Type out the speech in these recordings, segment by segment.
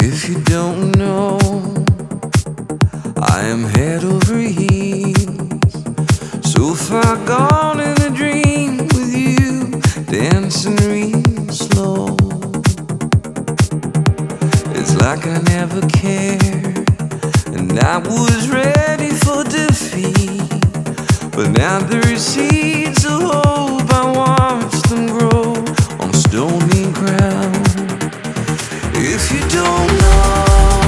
If you don't know, I am head over heels, so far gone in a dream with you, dancing real slow. It's like I never cared, and I was ready for defeat, but now there is seeds of hope. I watch them grow on stony ground. If you don't know,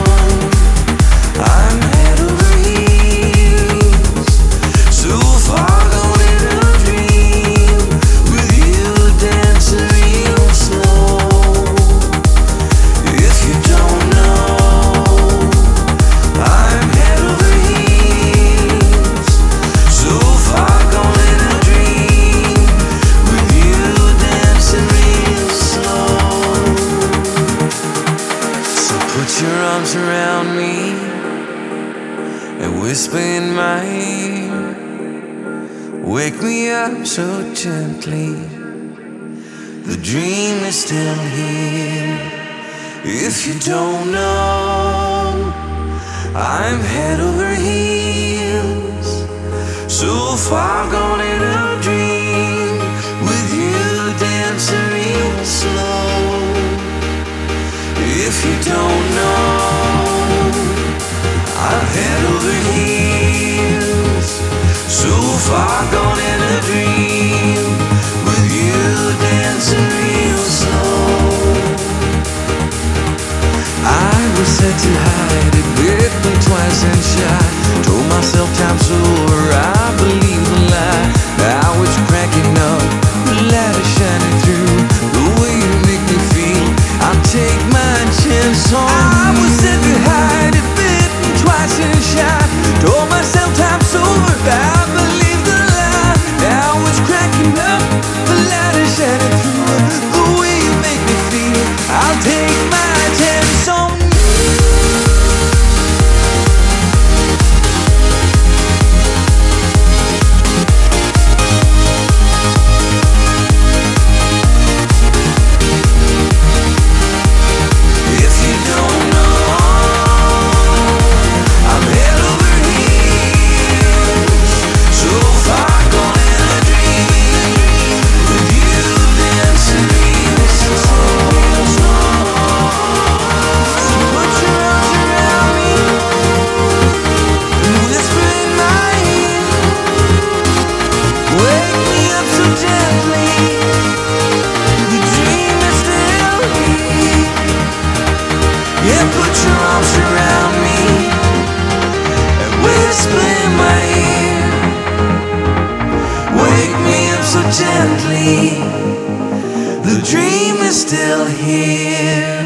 I'm head over heels, so far gone in a dream with you, dancing real slow. If you don't know, I'm head over heels, so far gone in a dream with you, dancing real slow. So put your arms around me and whisper in my ear, wake me up so gently, the dream is still here. If you don't know, I'm head over heels, so far gone in a dream with you, dancing real slow. If you don't know, I'm head over heels, so far gone in a dream with you, dancing real slow. I was set to hide, it bit me twice and shy. Told myself time's over, I believe the lie. Now it's cracking up, the light is shining through. The way you make me feel, I'll take my chance on you. I was set to hide, it bit me twice and shy. Told myself time's over, I believe the lie. Now it's cracking up, the light is shining through. The way you make me feel, I'll take my chance on you. Yeah, put your arms around me and whisper in my ear, wake me up so gently, the dream is still here.